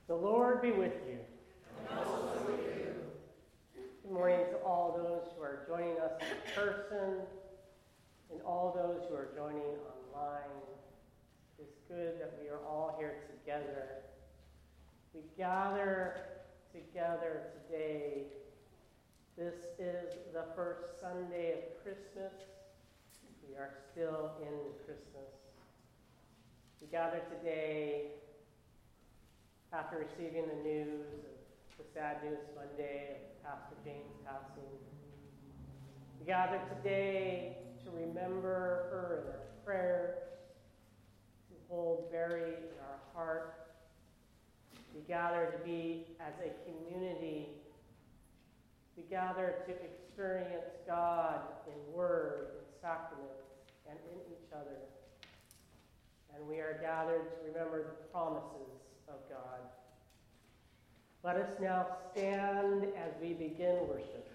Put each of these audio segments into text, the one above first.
The Lord be with you. And also with you. Good morning to all those who are joining us in person and all those who are joining online. It's good that we are all here together. We gather together today. This is the first Sunday of Christmas. We are still in Christmas. We gather today after receiving the news of the sad news Monday of Pastor Jane's passing. We gather today to remember her in our prayers, to hold buried in our heart. We gather to be as a community. We gather to experience God in word, in sacrament, and in each other. And we are gathered to remember the promises of God. Let us now stand as we begin worship.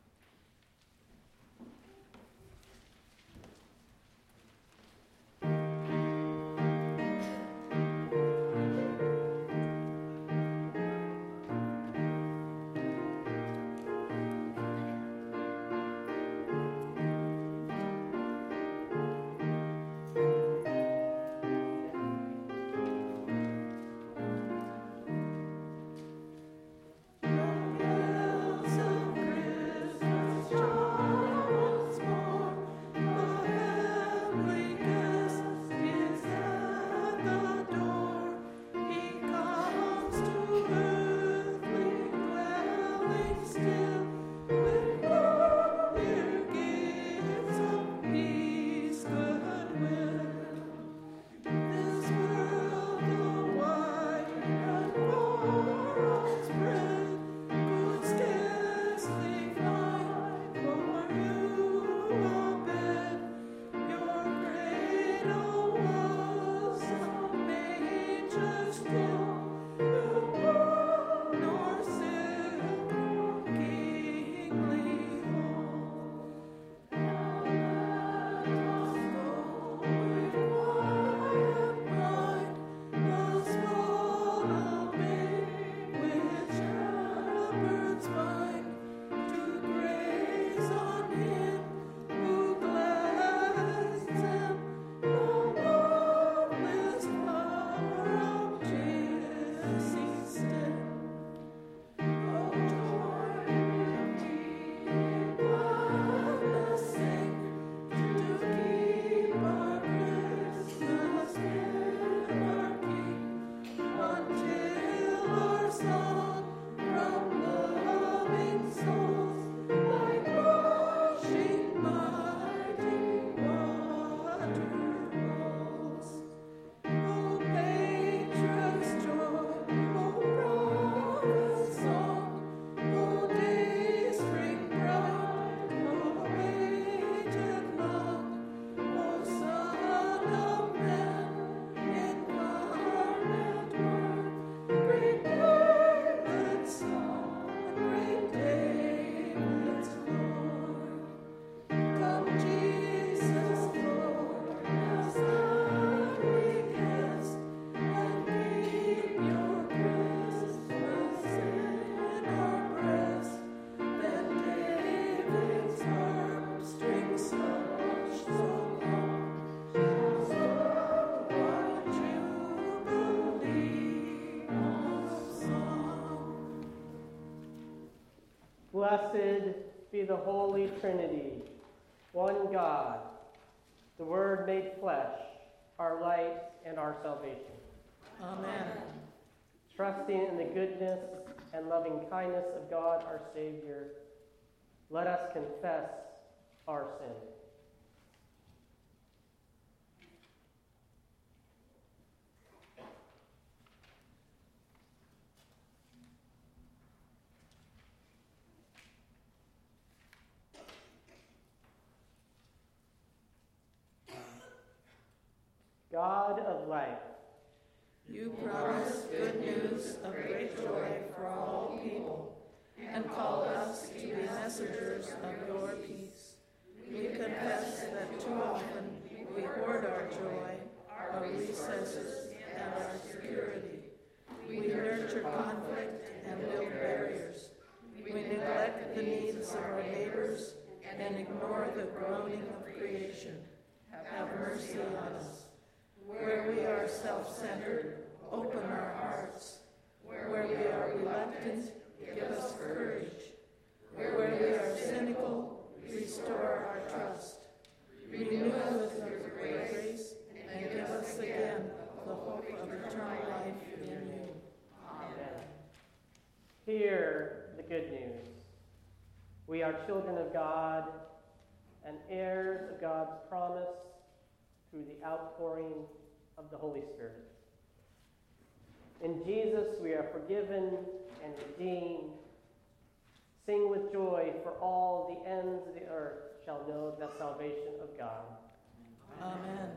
Blessed be the Holy Trinity, one God, the Word made flesh, our light and our salvation. Amen. Trusting in the goodness and loving kindness of God our Savior, let us confess our sin. God of life, you promise good news of great joy for all people, and call us to be messengers of your peace. We confess that too often we hoard our joy, our recesses, and our security. We nurture conflict and build barriers. We neglect the needs of our neighbors and ignore the groaning of creation. Have mercy on us. Where we are self-centered, open our hearts. Where we are reluctant, give us courage. Where we are cynical, restore our trust. Renew us with grace and give us again the hope of eternal life in you. Amen. Hear the good news. We are children of God and heirs of God's promise through the outpouring of the Holy Spirit. In Jesus we are forgiven and redeemed. Sing with joy, for all the ends of the earth shall know the salvation of God. Amen.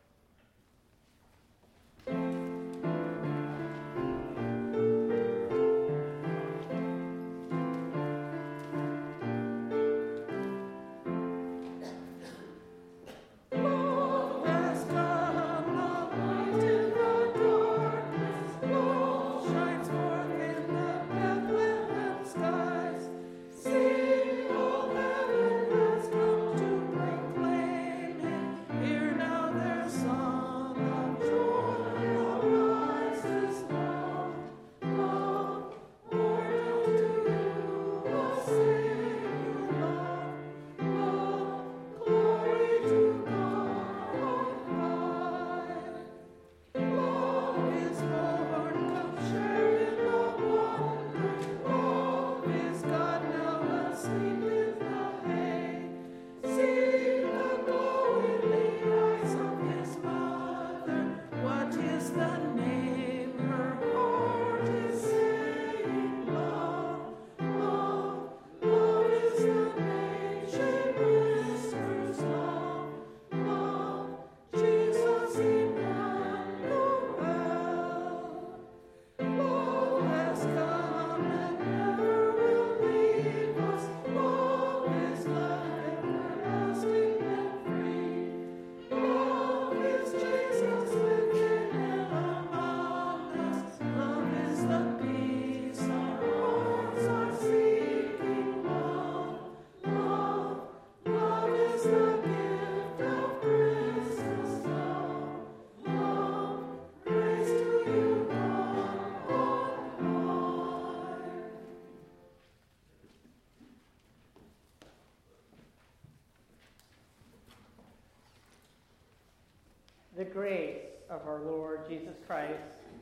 The grace of our Lord Jesus Christ,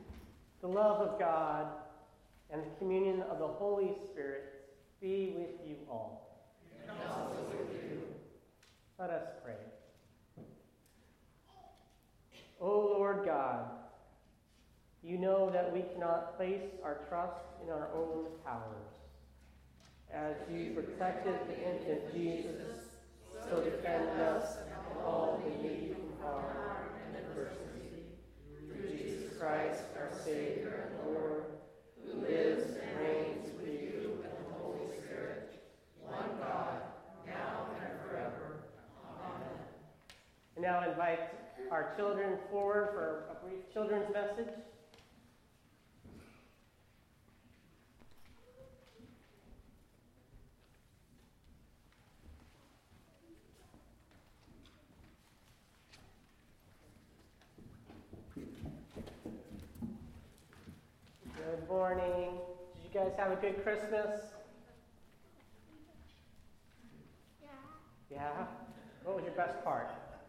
the love of God, and the communion of the Holy Spirit be with you all. And also with you. Let us pray. O Lord God, you know that we cannot place our trust in our own powers. As you protected the infant Jesus, so defend us and all who need from harm and adversity. Through Jesus Christ, our Savior and Lord, who lives and reigns with you and the Holy Spirit, one God, now and forever. Amen. And now I invite our children forward for a brief children's message. Good morning. Did you guys have a good Christmas? Yeah? What was your best part?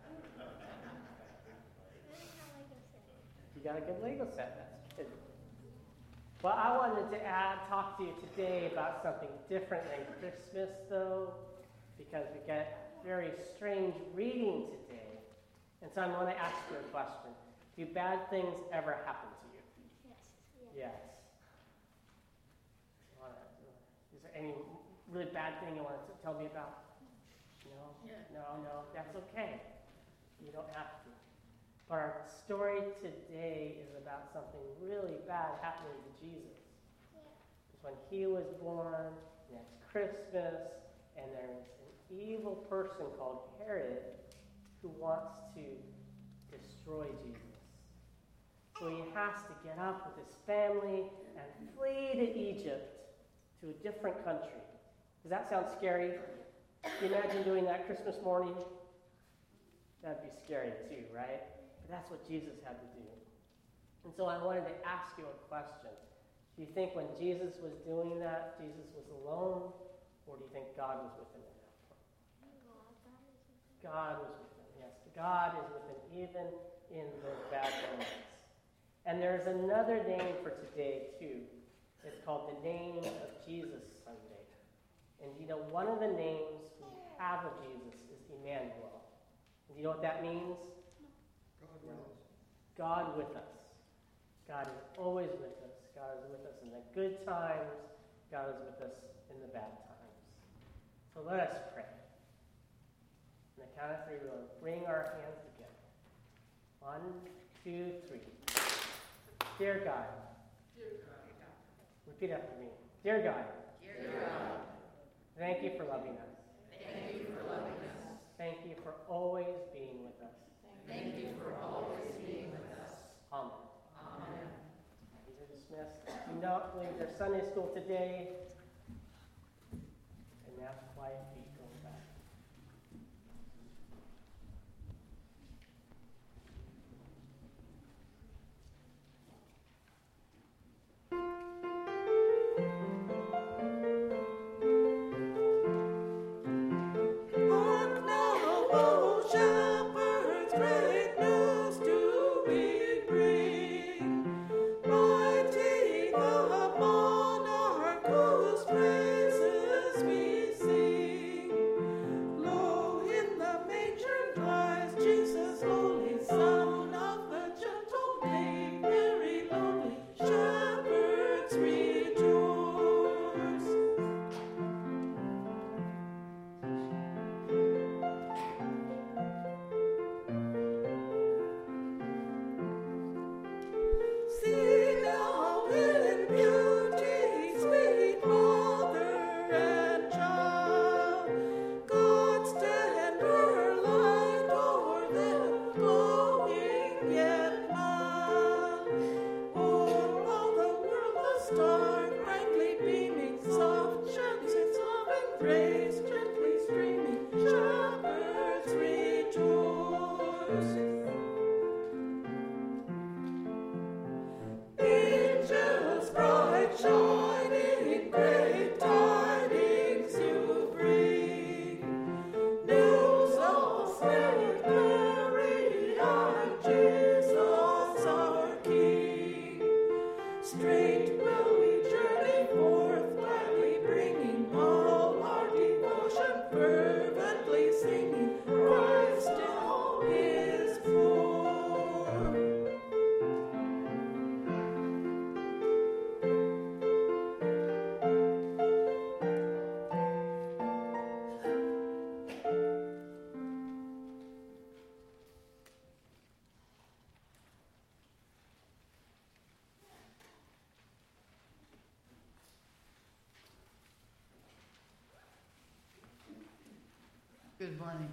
You got a good Lego set. That's good. Well, I wanted to talk to you today about something different than Christmas, though, because we get very strange reading today. And so I want to ask you a question. Do bad things ever happen to you? Yes. Is there any really bad thing you want to tell me about? No? Yeah. No, that's okay. You don't have to. But our story today is about something really bad happening to Jesus. It's when he was born, and it's Christmas, and there's an evil person called Herod who wants to destroy Jesus. So he has to get up with his family and flee to Egypt, to a different country. Does that sound scary? Can you imagine doing that Christmas morning? That'd be scary too, right? But that's what Jesus had to do. And so I wanted to ask you a question. Do you think when Jesus was doing that, Jesus was alone? Or do you think God was with him at that point? God was with him, yes. God is with him even in those bad moments. And there's another name for today too. It's called the Name of Jesus Sunday. And you know, one of the names we have of Jesus is Emmanuel. And you know what that means? God with us. God is always with us. God is with us in the good times. God is with us in the bad times. So let us pray. On the count of three, we'll bring our hands together. 1, 2, 3. Dear God. Repeat after me. Dear God. Thank you for loving us. Thank you for always being with us. Amen. You're dismissed. Do not leave your Sunday school today. And that's quiet feet going back. Good morning.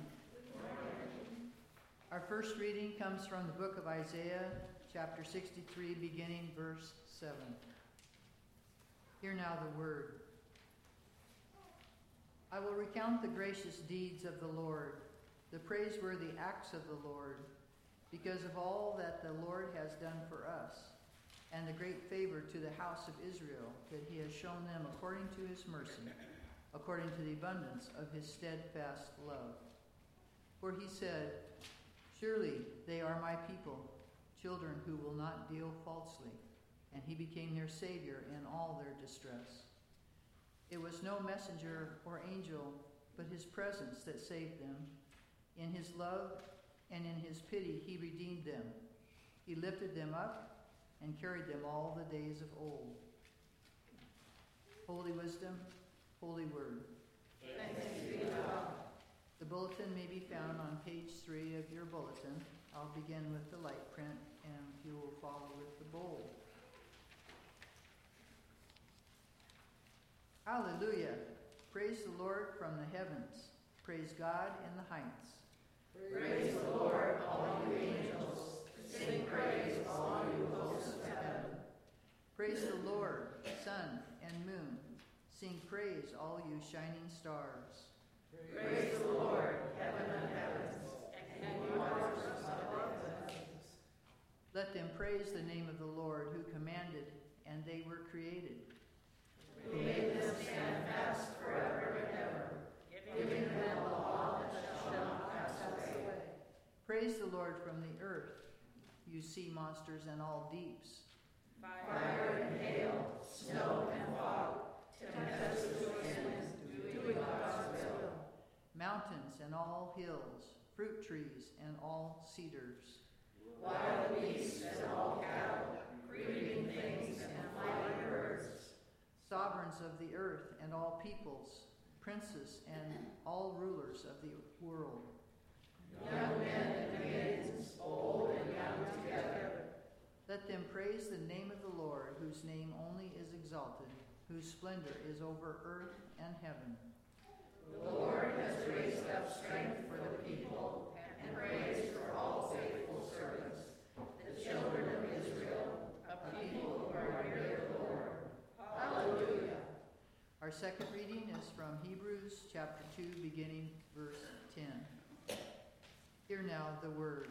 Our first reading comes from the book of Isaiah, chapter 63, beginning verse 7. Hear now the word. I will recount the gracious deeds of the Lord, the praiseworthy acts of the Lord, because of all that the Lord has done for us, and the great favor to the house of Israel that he has shown them according to his mercy, according to the abundance of his steadfast love. For he said, surely they are my people, children who will not deal falsely, and he became their Savior in all their distress. It was no messenger or angel, but his presence that saved them. In his love and in his pity he redeemed them. He lifted them up and carried them all the days of old. Holy wisdom, holy word. Thanks be to God. The bulletin may be found on page 3 of your bulletin. I'll begin with the light print, and you will follow with the bold. Hallelujah! Praise the Lord from the heavens. Praise God in the heights. Praise the Lord, all you angels. Sing praise, all you hosts of heaven. Praise the Lord, sun and moon. Sing praise, all you shining stars. Praise the Lord, heaven and heavens, and you watchers above the heavens. Let them praise the name of the Lord, who commanded, and they were created. Who made them stand fast forever and ever, giving them a law that shall not pass away. Praise the Lord from the earth, you sea monsters and all deeps. Fire and hail, snow and fog, tempestuous winds, doing God's will. Mountains and all hills, fruit trees and all cedars. Wild beasts and all cattle, creeping things and flying birds. Sovereigns of the earth and all peoples, princes and all rulers of the world. Young men and maidens, old and young together. Let them praise the name of the Lord, whose name only is exalted, whose splendor is over earth and heaven. The Lord has raised up strength for the people and praise for all faithful servants, the children of Israel, a people who are near the Lord. Hallelujah. Our second reading is from Hebrews chapter 2, beginning verse 10. Hear now the word.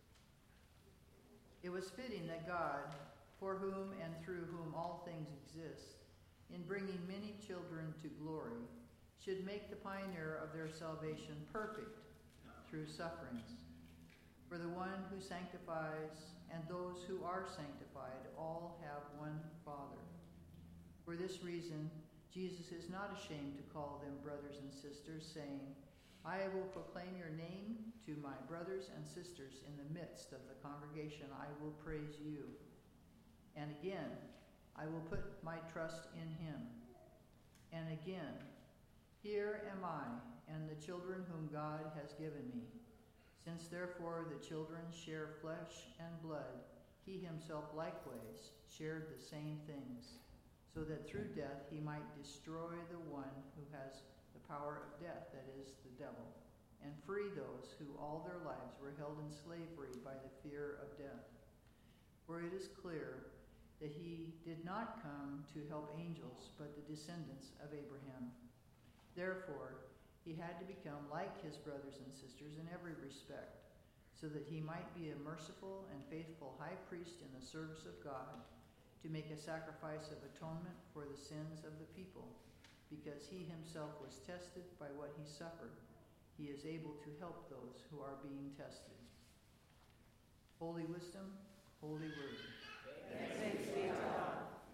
It was fitting that God, for whom and through whom all things exist, in bringing many children to glory, should make the pioneer of their salvation perfect through sufferings. For the one who sanctifies and those who are sanctified all have one Father. For this reason, Jesus is not ashamed to call them brothers and sisters, saying, I will proclaim your name to my brothers and sisters in the midst of the congregation. I will praise you. And again, I will put my trust in him. And again, here am I and the children whom God has given me. Since therefore the children share flesh and blood, he himself likewise shared the same things, so that through death he might destroy the one who has the power of death, that is, the devil, and free those who all their lives were held in slavery by the fear of death. For it is clear that he did not come to help angels, but the descendants of Abraham. Therefore, he had to become like his brothers and sisters in every respect, so that he might be a merciful and faithful high priest in the service of God, to make a sacrifice of atonement for the sins of the people. Because he himself was tested by what he suffered, he is able to help those who are being tested. Holy wisdom, holy word. Thanks be to God.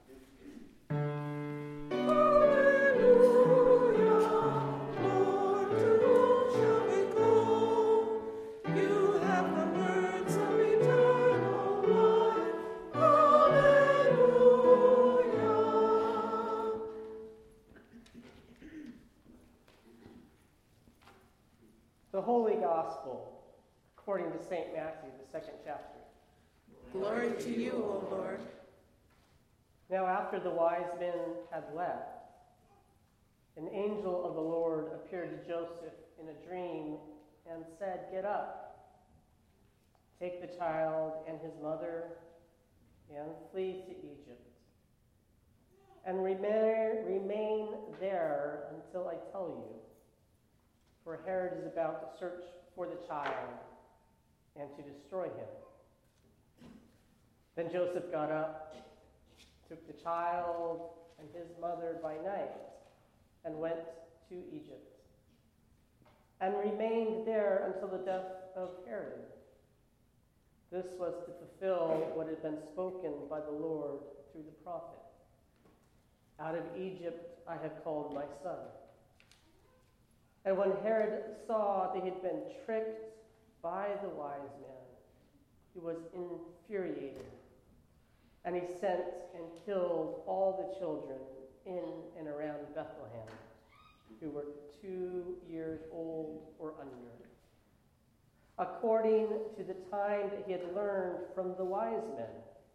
The Holy Gospel, according to St. Matthew, the second chapter. Glory to you, O Lord. Now after the wise men had left, an angel of the Lord appeared to Joseph in a dream and said, Get up, take the child and his mother, and flee to Egypt, and remain there until I tell you. For Herod is about to search for the child and to destroy him. Then Joseph got up, took the child and his mother by night, and went to Egypt, and remained there until the death of Herod. This was to fulfill what had been spoken by the Lord through the prophet. Out of Egypt I have called my son. And when Herod saw that he had been tricked by the wise men, he was infuriated. And he sent and killed all the children in and around Bethlehem who were 2 years old or under, according to the time that he had learned from the wise men.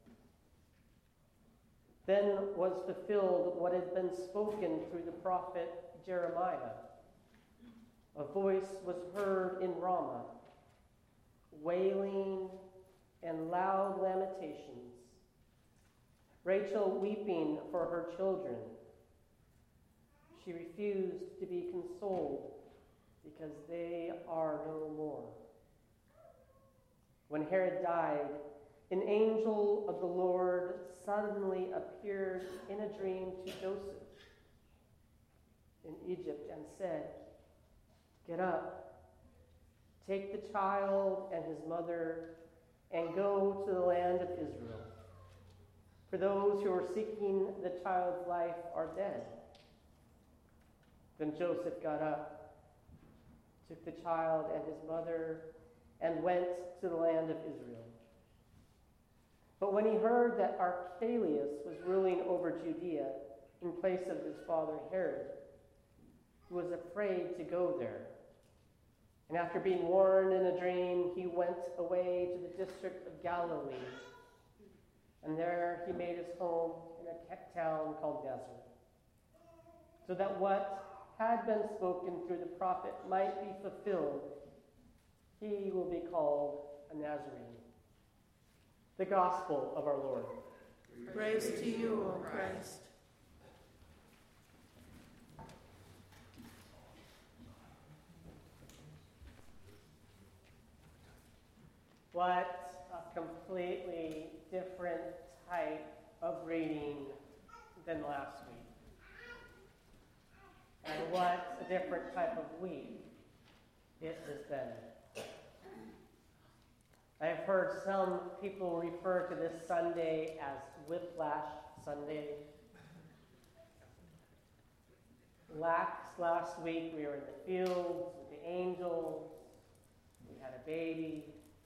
Then was fulfilled what had been spoken through the prophet Jeremiah. A voice was heard in Ramah, wailing and loud lamentations. Rachel weeping for her children. She refused to be consoled because they are no more. When Herod died, an angel of the Lord suddenly appeared in a dream to Joseph in Egypt and said, "Get up, take the child and his mother, and go to the land of Israel. For those who are seeking the child's life are dead." Then Joseph got up, took the child and his mother, and went to the land of Israel. But when he heard that Archelaus was ruling over Judea in place of his father Herod, he was afraid to go there. And after being warned in a dream, he went away to the district of Galilee. And there he made his home in a town called Nazareth, so that what had been spoken through the prophet might be fulfilled. He will be called a Nazarene. The gospel of our Lord. Praise to you, O Christ. What a completely different type of reading than last week. And what a different type of week it has been. I have heard some people refer to this Sunday as Whiplash Sunday. Last week we were in the fields with the angels. We had a baby.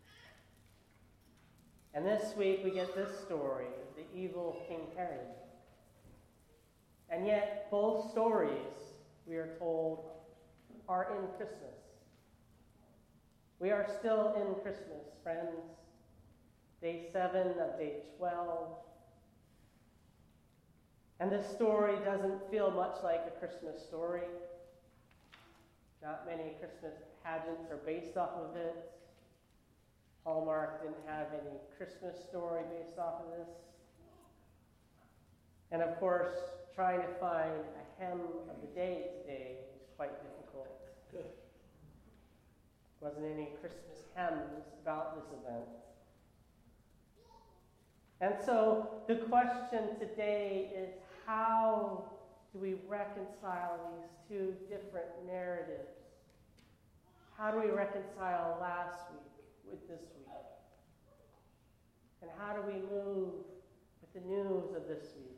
And this week we get this story of the evil King Herod. And yet both stories, we are told, are in Christmas. We are still in Christmas, friends. Day 7 of day 12. And this story doesn't feel much like a Christmas story. Not many Christmas pageants are based off of it. Hallmark didn't have any Christmas story based off of this. And of course, trying to find a hymn of the day today is quite difficult. Wasn't any Christmas hymns about this event. And so the question today is, how do we reconcile these two different narratives? How do we reconcile last week with this week? And how do we move with the news of this week?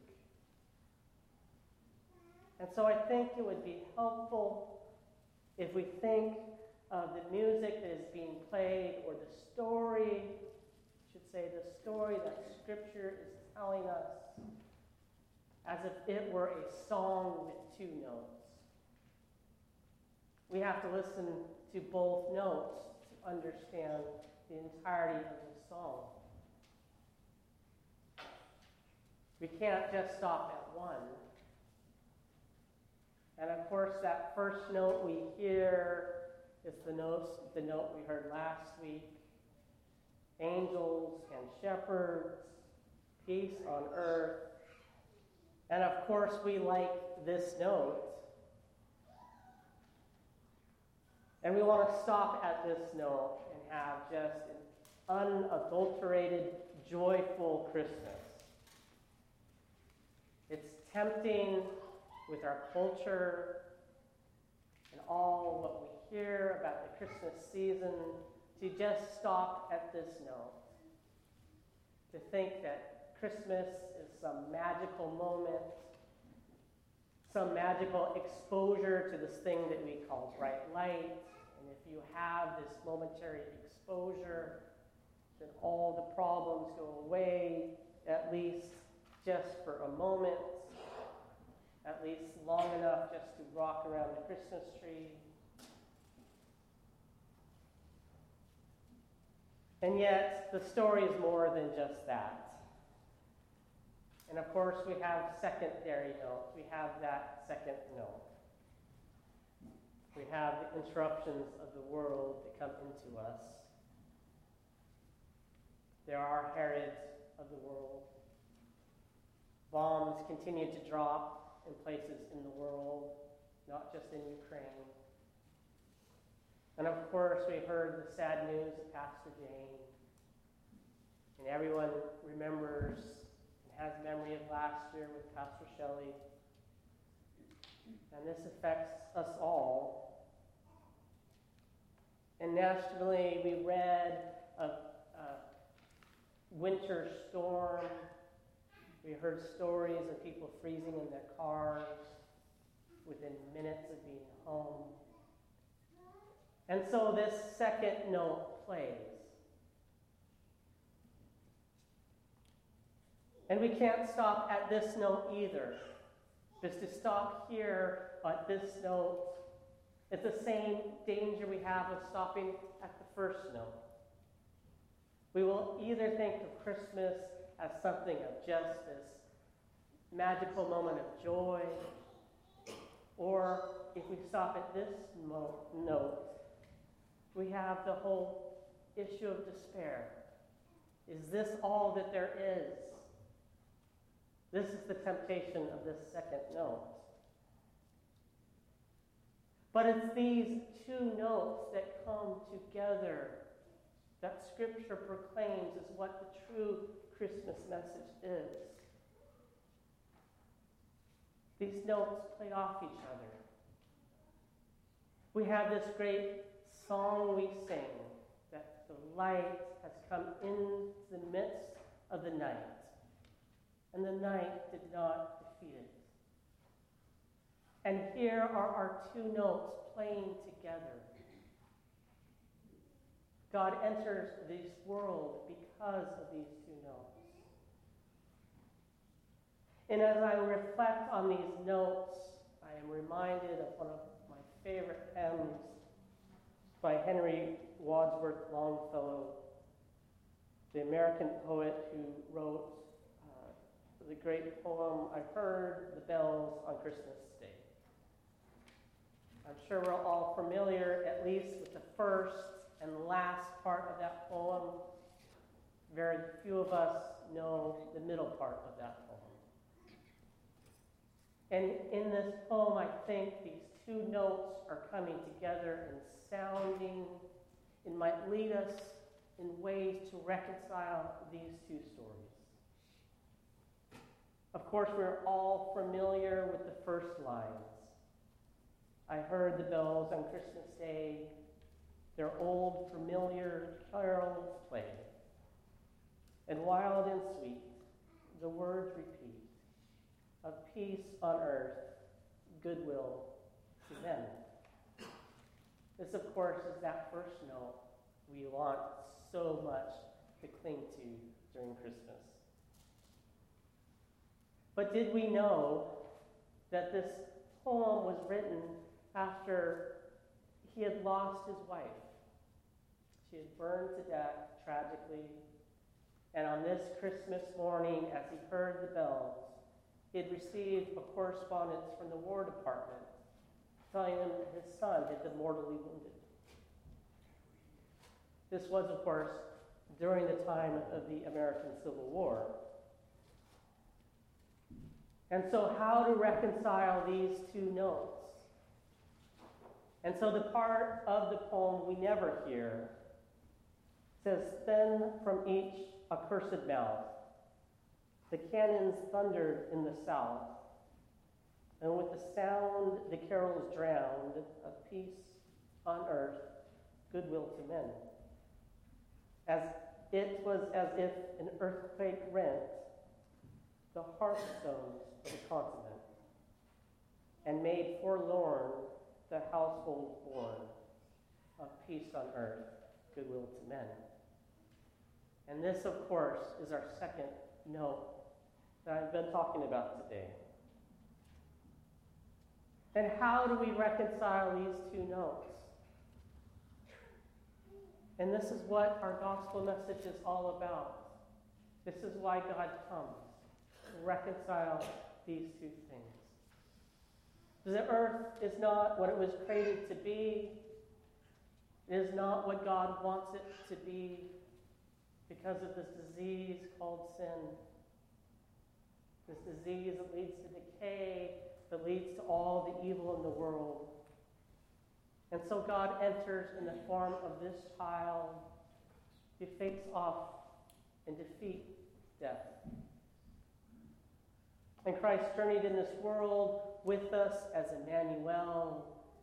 And so I think it would be helpful if we think of the music that is being played, or the story, I should say the story that Scripture is telling us, as if it were a song with two notes. We have to listen to both notes to understand the entirety of the song. We can't just stop at one. And of course, that first note we hear is the note we heard last week. Angels and shepherds, peace on earth. And of course, we like this note. And we want to stop at this note and have just an unadulterated, joyful Christmas. It's tempting with our culture and all what we hear about the Christmas season to just stop at this note. To think that Christmas is some magical moment, some magical exposure to this thing that we call bright light. And if you have this momentary exposure, then all the problems go away, at least just for a moment, at least long enough just to rock around the Christmas tree. And yet, the story is more than just that. And of course, we have secondary notes. We have that second note. We have the interruptions of the world that come into us. There are Herods of the world. Bombs continue to drop in places in the world, not just in Ukraine. And of course, we heard the sad news of Pastor Jane. And everyone remembers and has memory of last year with Pastor Shelley. And this affects us all. And nationally, we read of winter storm. We heard stories of people freezing in their cars within minutes of being home. And so this second note plays. And we can't stop at this note either. Just to stop here at this note, it's the same danger we have of stopping at the first note. We will either think of Christmas as something of just this magical moment of joy, or if we stop at this note, we have the whole issue of despair. Is this all that there is? This is the temptation of this second note. But it's these two notes that come together that Scripture proclaims is what the true Christmas message is. These notes play off each other. We have this great song we sing that the light has come in the midst of the night, and the night did not defeat it. And here are our two notes playing together. God enters this world because of these two notes. And as I reflect on these notes, I am reminded of one of my favorite hymns by Henry Wadsworth Longfellow, the American poet who wrote the great poem, I Heard the Bells on Christmas Day. I'm sure we're all familiar, at least with the first and last part of that poem. Very few of us know the middle part of that poem. And in this poem, I think these two notes are coming together and sounding. It might lead us in ways to reconcile these two stories. Of course, we're all familiar with the first lines. I heard the bells on Christmas Day, their old familiar carols play. And wild and sweet, the words repeat, of peace on earth, goodwill to men. This, of course, is that first note we want so much to cling to during Christmas. But did we know that this poem was written after he had lost his wife? She had burned to death tragically. And on this Christmas morning, as he heard the bells, he had received a correspondence from the War Department telling him that his son had been mortally wounded. This was, of course, during the time of the American Civil War. And so how to reconcile these two notes? And so the part of the poem we never hear says, then from each accursed mouth the cannons thundered in the south, and with the sound the carols drowned of peace on earth, goodwill to men. As it was as if an earthquake rent the hearthstones of the continent, and made forlorn the household born of peace on earth, goodwill to men. And this, of course, is our second note that I've been talking about today. And how do we reconcile these two notes? And this is what our gospel message is all about. This is why God comes, to reconcile these two things. The earth is not what it was created to be. It is not what God wants it to be. because of this disease called sin. This disease that leads to decay, that leads to all the evil in the world. And so God enters in the form of this child who fakes off and defeats death. And Christ journeyed in this world with us as Emmanuel,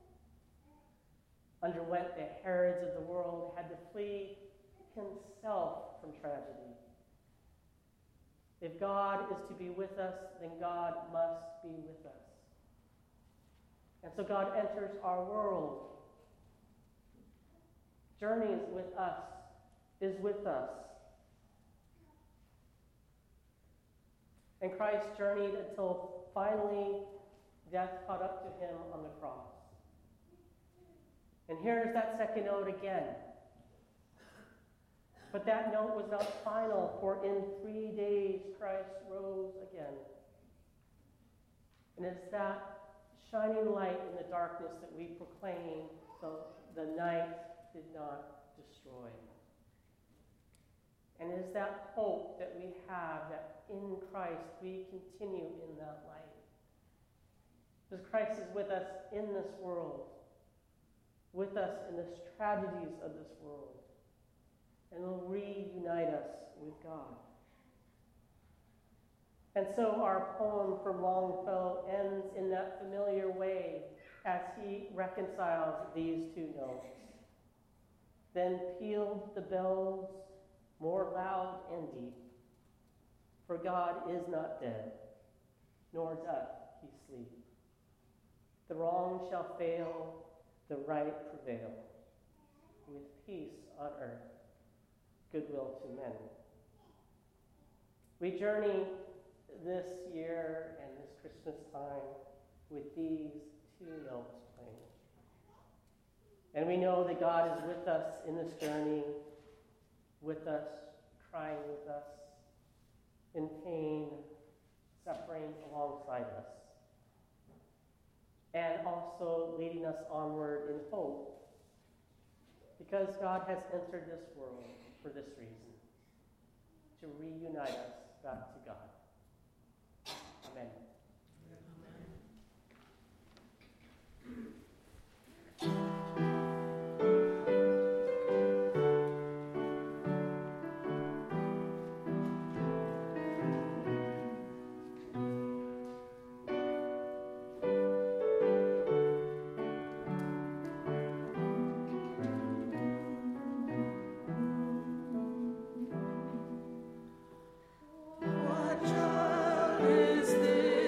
underwent the Herods of the world, had to flee himself from tragedy. If God is to be with us, then God must be with us. And so God enters our world, journeys with us, is with us. And Christ journeyed until finally death caught up to him on the cross. And here's that second note again. But that note was not final, for in 3 days Christ rose again. And it's that shining light in the darkness that we proclaim, so the night did not destroy. And it is that hope that we have, that in Christ we continue in that light. Because Christ is with us in this world, with us in the tragedies of this world, and will reunite us with God. And so our poem from Longfellow ends in that familiar way as he reconciles these two notes. Then pealed the bells more loud and deep, for God is not dead, nor doth he sleep. The wrong shall fail, the right prevail, with peace on earth, goodwill to men. We journey this year and this Christmas time with these two notes playing. And we know that God is with us in this journey, with us, crying with us, in pain, suffering alongside us, and also leading us onward in hope, because God has entered this world for this reason, to reunite us back to God. Amen. What child is this?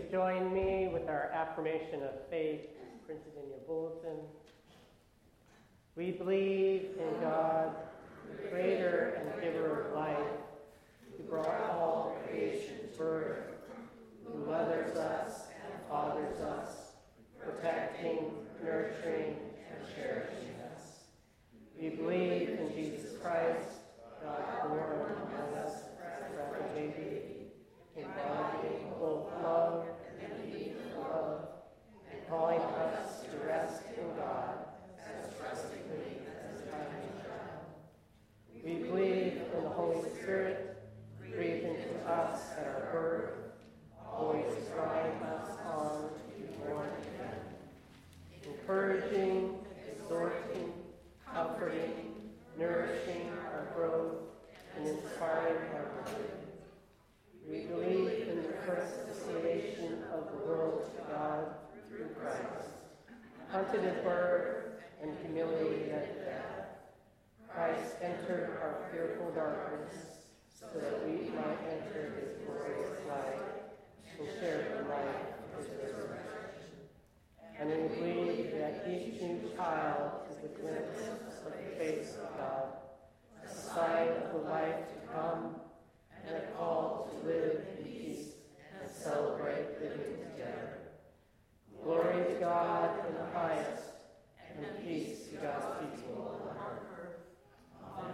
join me with our affirmation of faith printed in your bulletin. We believe in God, the creator and giver of life, who brought all creation to birth, who mothers us and fathers us, protecting, nurturing, and cherishing us. We believe in Jesus Christ, God born among us as a baby, embodying both love and need for love, and calling us to rest in God as trustingly as a tiny child. We believe in the Holy Spirit, breathed into us at our birth, always drawing us on to be born again, encouraging, exhorting, comforting, nourishing our growth, and inspiring our living. We believe in the reconciliation of the world to God through Christ, hunted at birth and humiliated at death. Christ entered our fearful darkness so that we might enter his glorious light and share the light of his resurrection. And we believe that each new child is a glimpse of the face of God, a sign of the life to come, and a call to live in peace and celebrate living together. Glory to God in the highest, and peace to God's people on earth. Amen.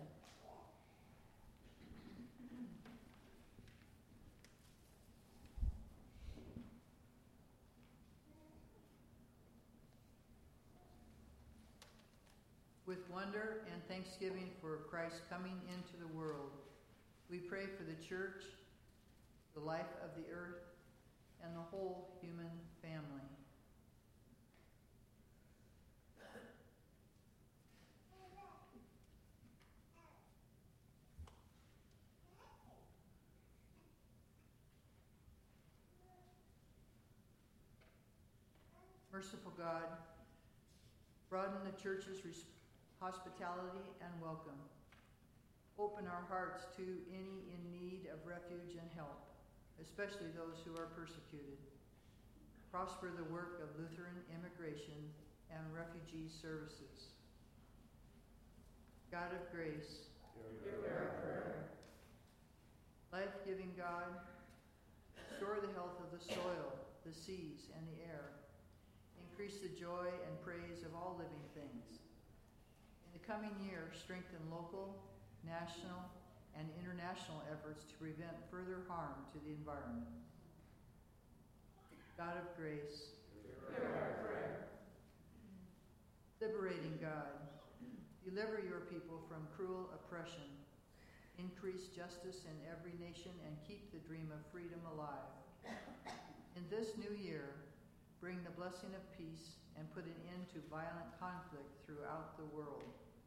With wonder and thanksgiving for Christ coming into the world, we pray for the church, the life of the earth, and the whole human family. Merciful God, broaden the church's hospitality and welcome. Open our hearts to any in need of refuge and help, especially those who are persecuted. Prosper the work of Lutheran immigration and refugee services. God of grace, hear our prayer. Life-giving God, restore the health of the soil, the seas, and the air. Increase the joy and praise of all living things. In the coming year, strengthen local, national, and international efforts to prevent further harm to the environment. God of grace, hear our prayer. Liberating God, deliver your people from cruel oppression, increase justice in every nation, and keep the dream of freedom alive. In this new year, bring the blessing of peace and put an end to violent conflict throughout the world.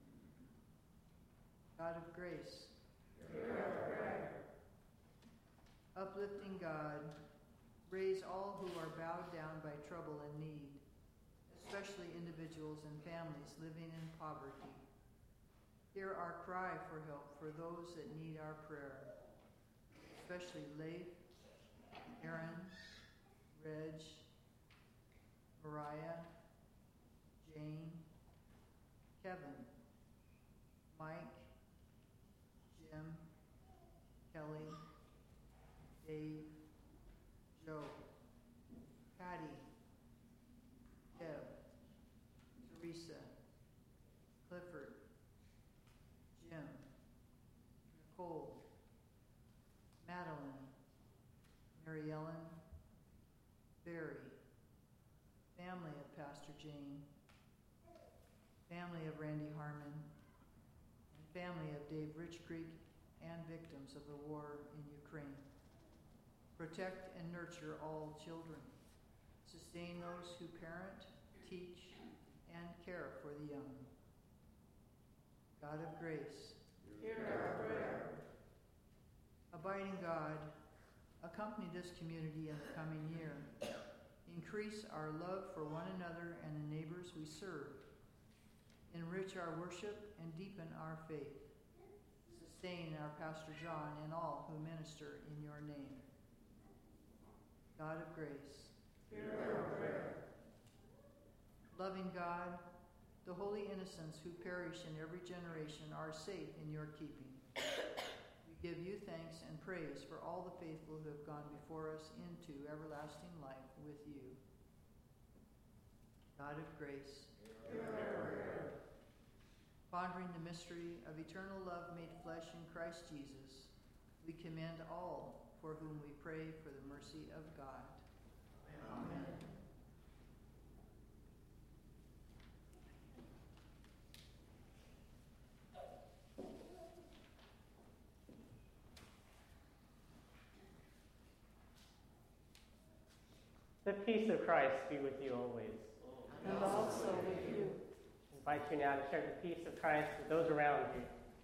God of grace, hear our prayer. Uplifting God, raise all who are bowed down by trouble and need, especially individuals and families living in poverty. Hear our cry for help for those that need our prayer, especially Leif, Aaron, Reg, Mariah, Jane, Kevin, Mike, Jim, Kelly, Dave, Joe, Patty, Deb, Teresa, Clifford, Jim, Nicole, Madeline, Mary Ellen, Barry, family of Pastor Jane, family of Randy Harmon, and family of Dave Richcreek and victims of the war in Ukraine. Protect and nurture all children. Sustain those who parent, teach, and care for the young. God of grace, hear our prayer. Abiding God, accompany this community in the coming year. Increase our love for one another and the neighbors we serve. Enrich our worship and deepen our faith. Sustain our Pastor John and all who minister in your name. God of grace, hear our prayer. loving God, the holy innocents who perish in every generation are safe in your keeping. We give you thanks and praise for all the faithful who have gone before us into everlasting life with you. God of grace, Hear our prayer. pondering the mystery of eternal love made flesh in Christ Jesus, we commend all for whom we pray for the mercy of God. Amen. The peace of Christ be with you always. And also with you. I invite you now to share the peace of Christ with those around you.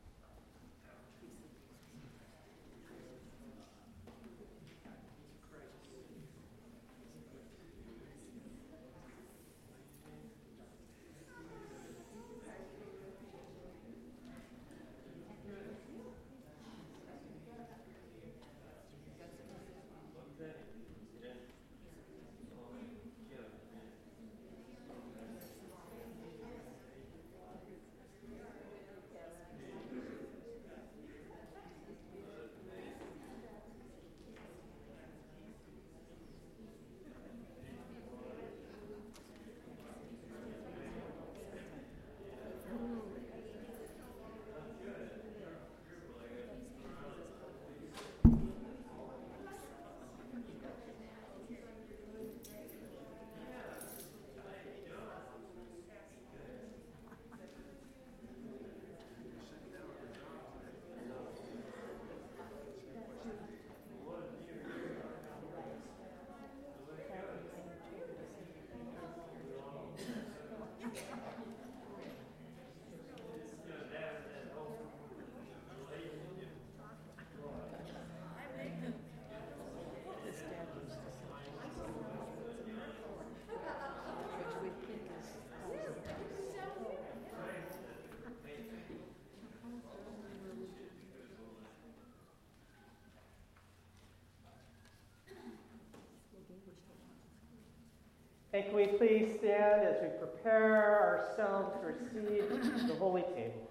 And can we please stand as we prepare ourselves to receive the Holy Table?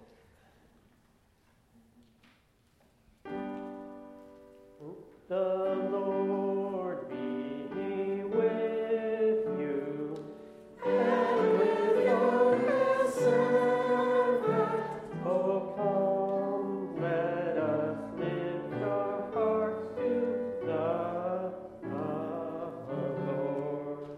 The Lord be with you, and with your servant. Oh, come, let us lift our hearts to the Lord.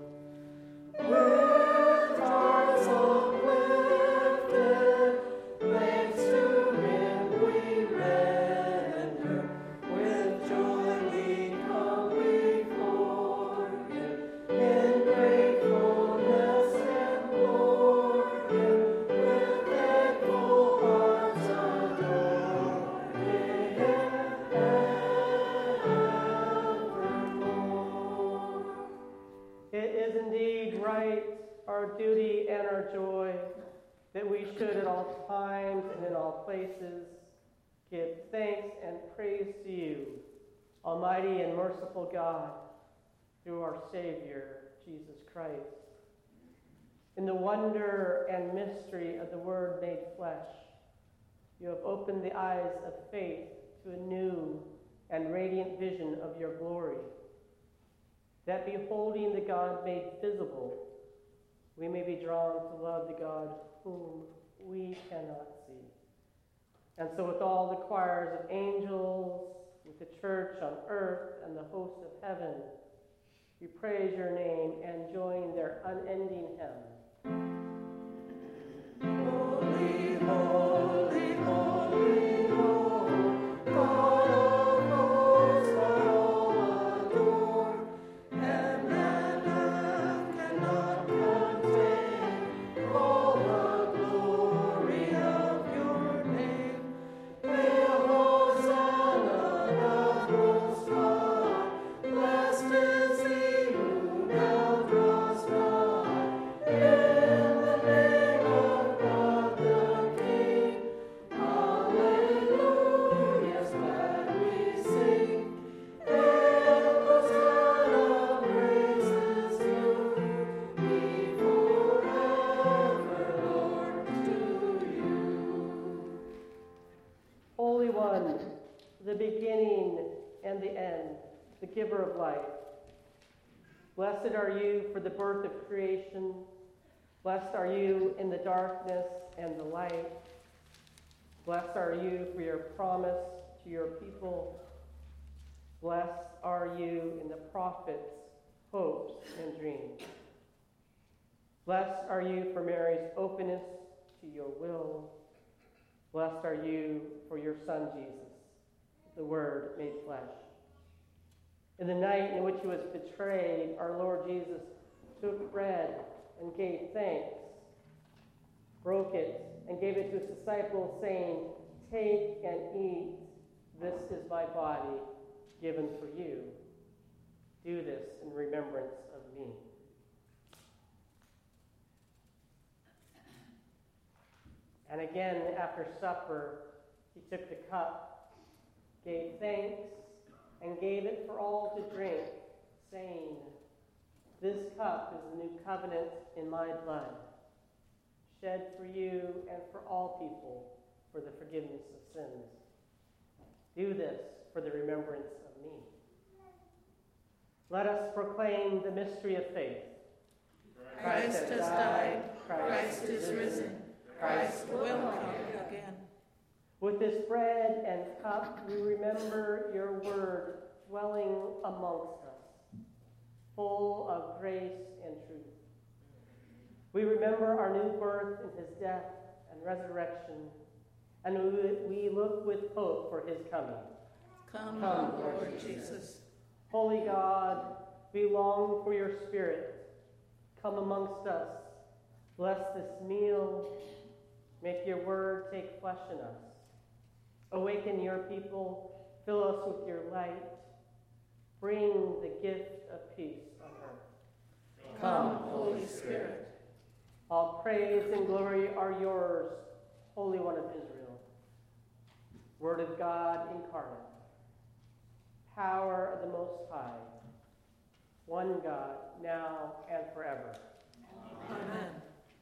With hearts uplifted, thanks to Him we render. With joy we come before Him, in gratefulness and glory. With thankful hearts adore Him evermore. It is indeed right, our duty and our joy, that we should at all times and in all places give thanks and praise to you, Almighty and merciful God, through our Savior, Jesus Christ. In the wonder and mystery of the Word made flesh, you have opened the eyes of faith to a new and radiant vision of your glory, that beholding the God made visible, we may be drawn to love the God whom we cannot see. And so with all the choirs of angels, with the church on earth and the hosts of heaven, we praise your name and join their unending hymn. Holy, holy, holy, Lord, God of hosts, by all adored. Heaven and earth cannot contain all the glory of your name. Hail, Hosanna, God most high. Blessed is he who now draws nigh. In the name of God the King. One, the beginning and the end, the giver of life. Blessed are you for the birth of creation. Blessed are you in the darkness and the light. Blessed are you for your promise to your people. Blessed are you in the prophets, hopes, and dreams. Blessed are you for Mary's openness to your will. Blessed are you for your Son, Jesus, the Word made flesh. In the night in which he was betrayed, our Lord Jesus took bread and gave thanks, broke it, and gave it to his disciples, saying, "Take and eat. This is my body given for you. Do this in remembrance of me." And again, after supper, he took the cup, gave thanks, and gave it for all to drink, saying, "This cup is the new covenant in my blood, shed for you and for all people for the forgiveness of sins. Do this for the remembrance of me." Let us proclaim the mystery of faith. Christ has died. Christ is risen. Christ will come again. With this bread and cup, we remember your word dwelling amongst us, full of grace and truth. We remember our new birth in his death and resurrection, and we look with hope for his coming. Come, Lord Jesus. Holy God, we long for your Spirit. Come amongst us. Bless this meal. Make your word take flesh in us. Awaken your people. Fill us with your light. Bring the gift of peace on earth. Come, Holy Spirit. All praise and glory are yours, Holy One of Israel. Word of God incarnate. Power of the Most High. One God, now and forever. Amen.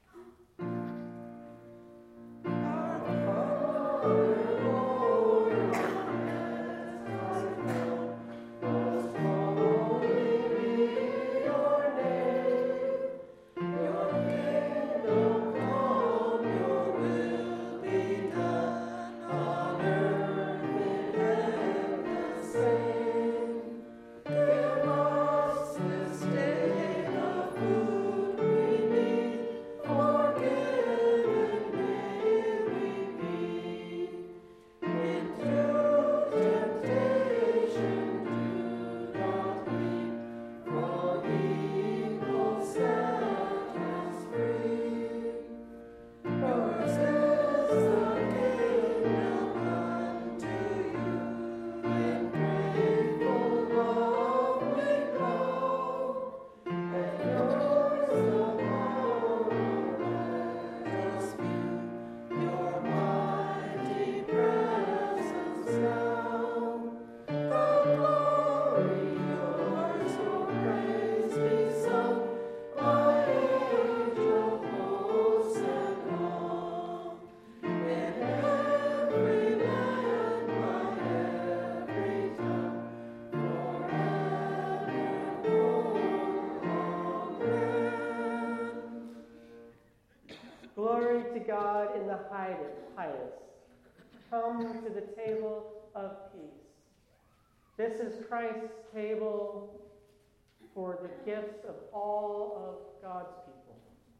Glory to God in the highest. Come to the table of peace. This is Christ's table for the gifts of all of God's people.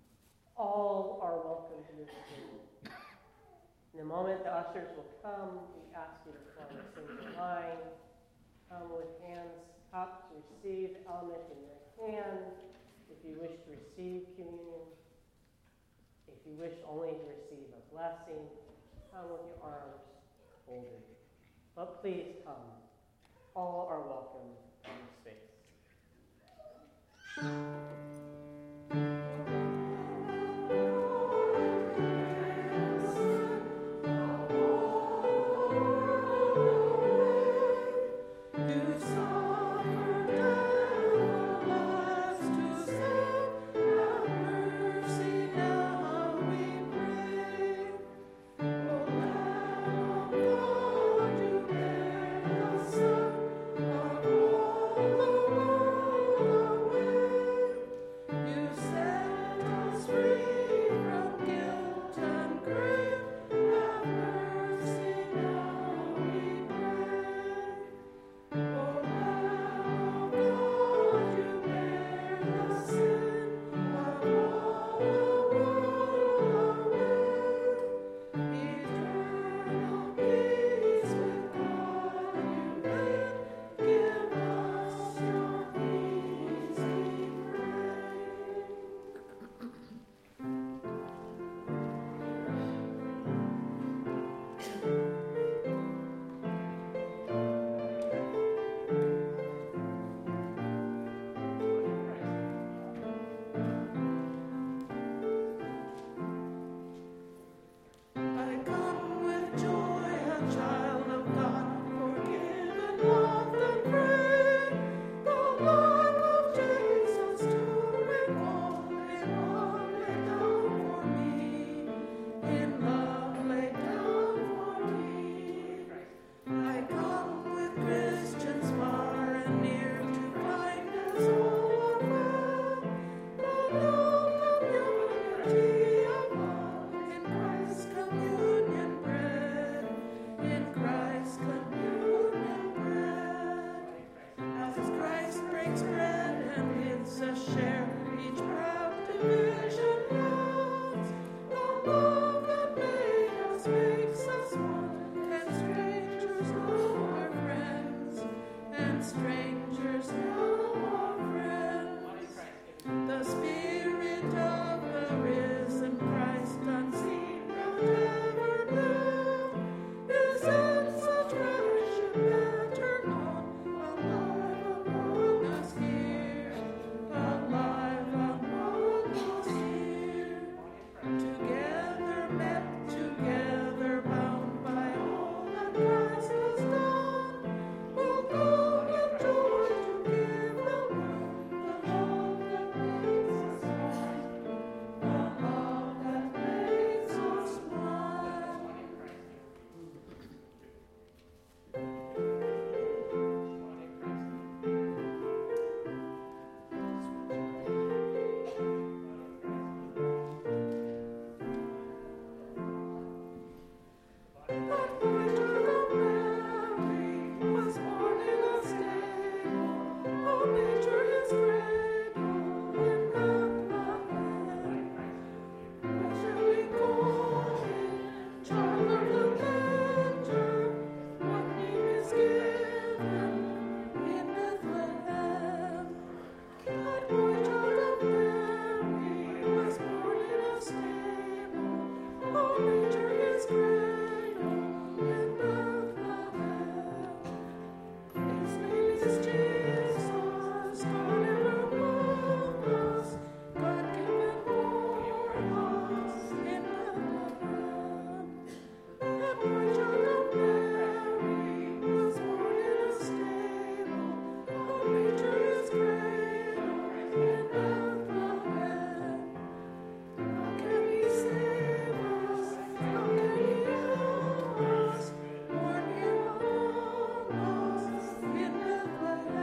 All are welcome to this table. In a moment, the ushers will come. We ask you to form a single line. Come with hands up to receive the element in your hand. If you wish to receive communion, if you wish only to receive a blessing, come with your arms folded. But please come. All are welcome in this space. Lord, breaks bread and gives a share. Each proud division ends. The love that made us makes us one, and strangers know our friends, and strangers know our friends. The Spirit of the risen Christ, unseen but ever new, is in such fellowship that turn on, alive among us here, alive among us here. Together met, together bound by all that Christ has done, we'll go with joy to give the world the love that makes us one, the love that makes us one. That boy child of Mary was born in a stable. Oh, nature his cradle in Bethlehem. Where shall we call him? Child of the manger. What name is given in Bethlehem? That boy child of Mary was born in a stable. Oh, nature his cradle in Bethlehem. His name is Jesus, God ever with us, God given for us in Bethlehem. That boy child of Mary was born in a stable. Oh, nature his cradle in Bethlehem. How can he save us? How can he help us? Born here among us in Bethlehem.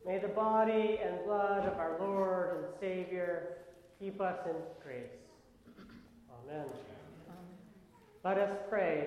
May the body and blood of our Lord and Savior keep us in grace. Amen. Let us pray.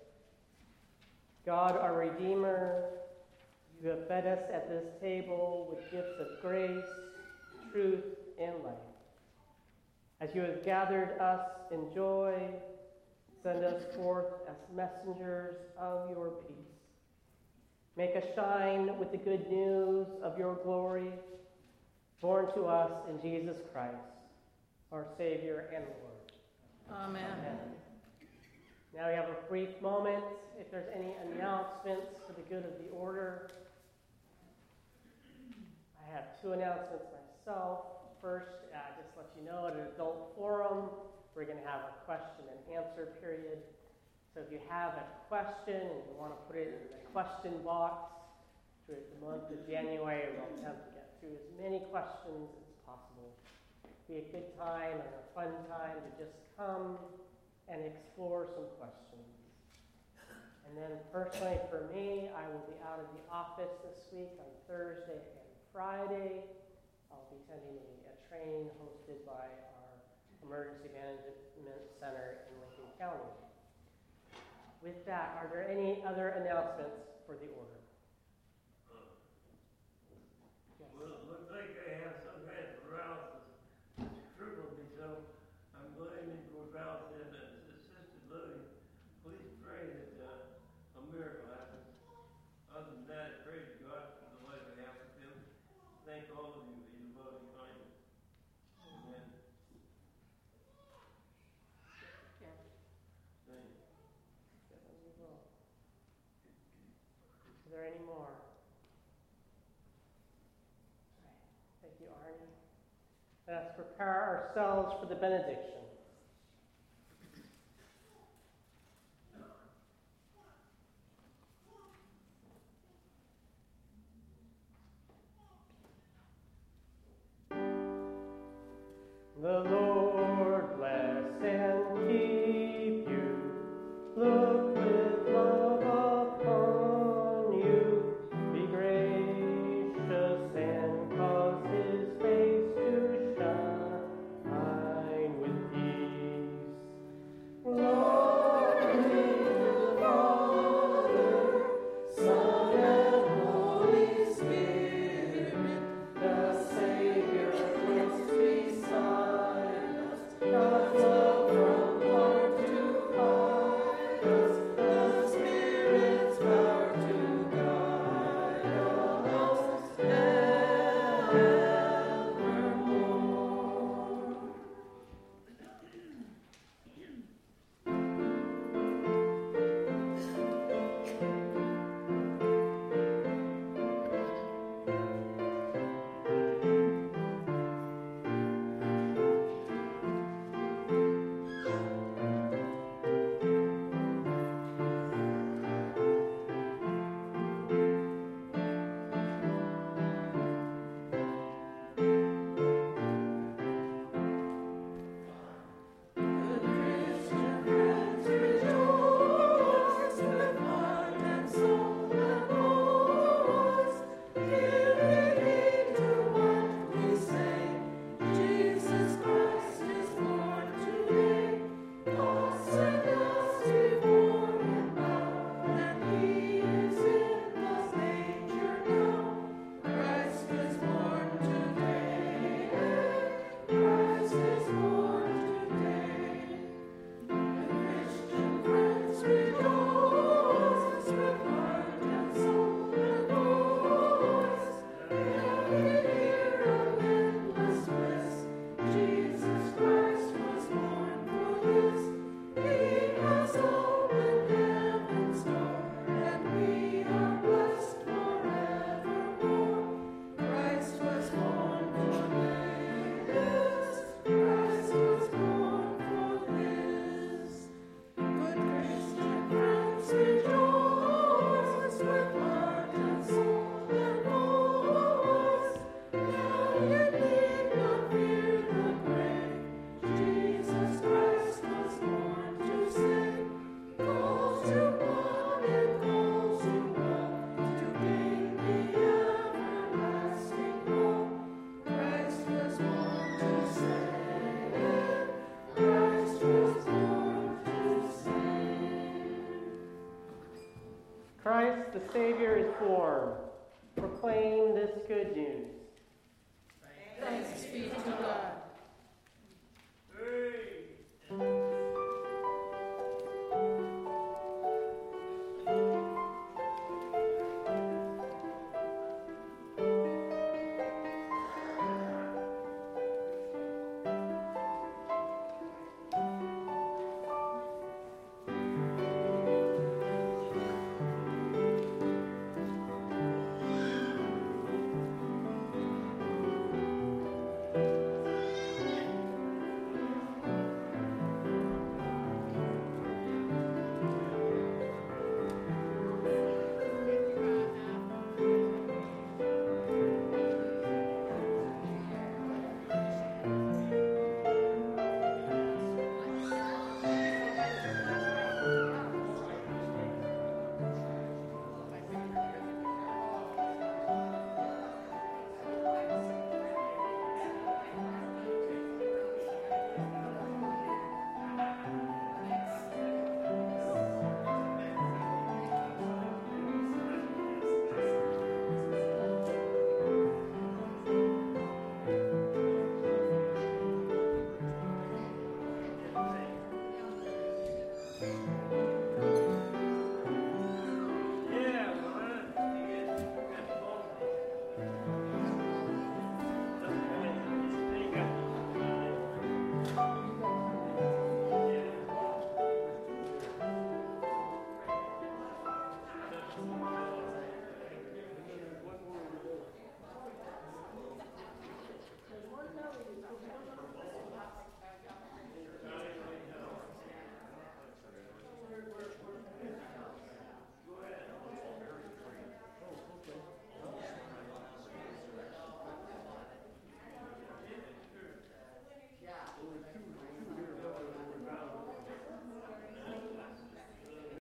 God, our Redeemer, you have fed us at this table with gifts of grace, truth, and life. As you have gathered us in joy, send us forth as messengers of your peace. Make us shine with the good news of your glory, born to us in Jesus Christ, our Savior and Lord. Amen. Amen. Now we have a brief moment. If there's any announcements for the good of the order. I have two announcements myself. First, just let you know, at an adult forum, we're going to have a question and answer period. So if you have a question and you want to put it in the question box through the month of January, we'll attempt to get through as many questions as possible. It'll be a good time and a fun time to just come and explore some questions. And then personally for me, I will be out of the office this week on Thursday and Friday. I'll be attending a training hosted by our Emergency Management Center in Lincoln County. With that, are there any other announcements for the order? Yes. Well, it looks like I have some kind of paralysis. It's crippled me, so I'm blaming for paralysis and assisted living. Please pray that a miracle happens. Other than that, I praise God for the life I have with him. Thank all of you for your loving kindness. Amen. Thank you. Is there any more? Right. Thank you, Arnie. Let us prepare ourselves for the benediction. The Lord bless and keep you. Look with love upon you. Be gracious and cause his face to shine with you. Christ the Savior is born. Proclaim this good news. Thanks be to God.